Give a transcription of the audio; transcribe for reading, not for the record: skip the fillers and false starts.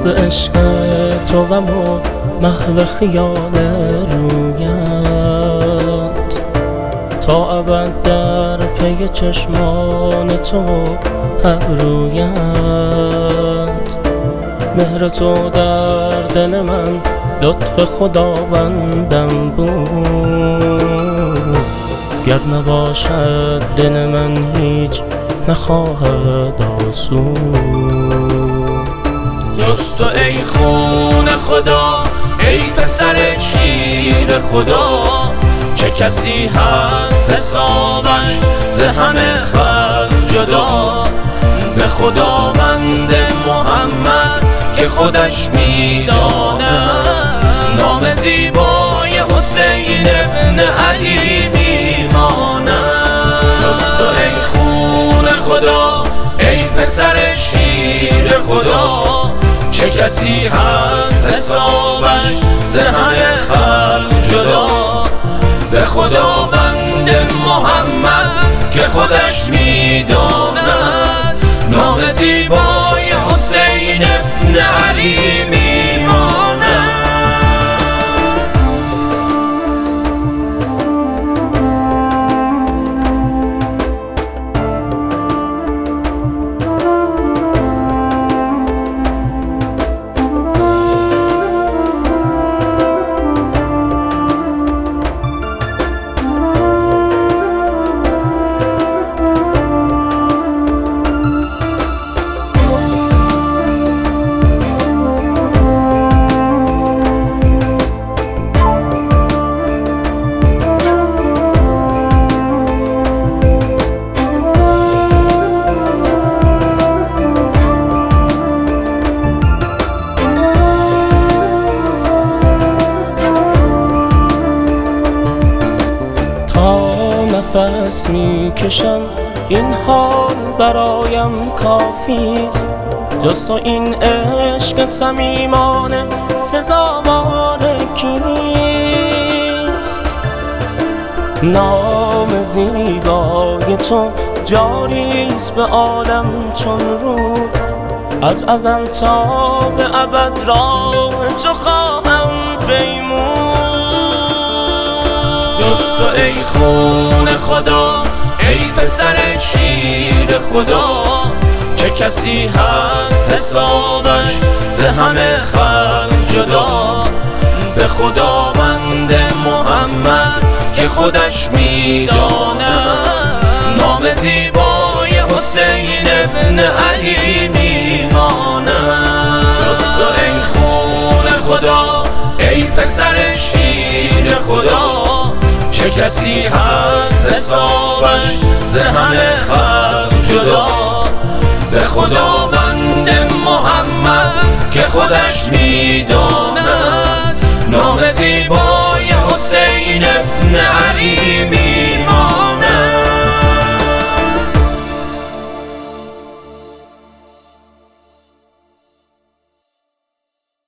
مست عشق تو و محو خیال رویت، تا ابد در پی چشمان تو ابرویت. مهر تو در دل من لطف خداوندم بود، گر نباشد دل من هیچ نخواهد آسود. جز تو ای خون خدا، ای پسر شیر خدا، چه کسی هست حسابش ز همه خلق جدا. به خداوند محمد که خودش میداند، نام زیبای حسین ابن علی میماند. جز تو ای خون خدا، ای پسر شیر خدا، چه کسی هست حسابش ز همه خلق جدا. به خداوند محمد که خودش میداند، نام زیبای حسین ابن علی میماند. نفس میکشم این حال برایم کافیست، جز تو این عشق صمیمانه سزاوار کیست؟ نام زیبای تو جاریست به عالم چون رود، از ازل تا به ابد راه تو خواهم پیمود. جز تو ای خون خدا، ای پسر شیر خدا، چه کسی هست حسابش ز همه خلق جدا. به خداوند محمد که خودش میداند، نام زیبای حسین ابن علی میماند. جز تو ای خون خدا، ای پسر شیر خدا، چه کسی هست حسابش ز همه خلق جدا. به خداوند محمد که خودش میداند، نام زیبای حسین ابن علی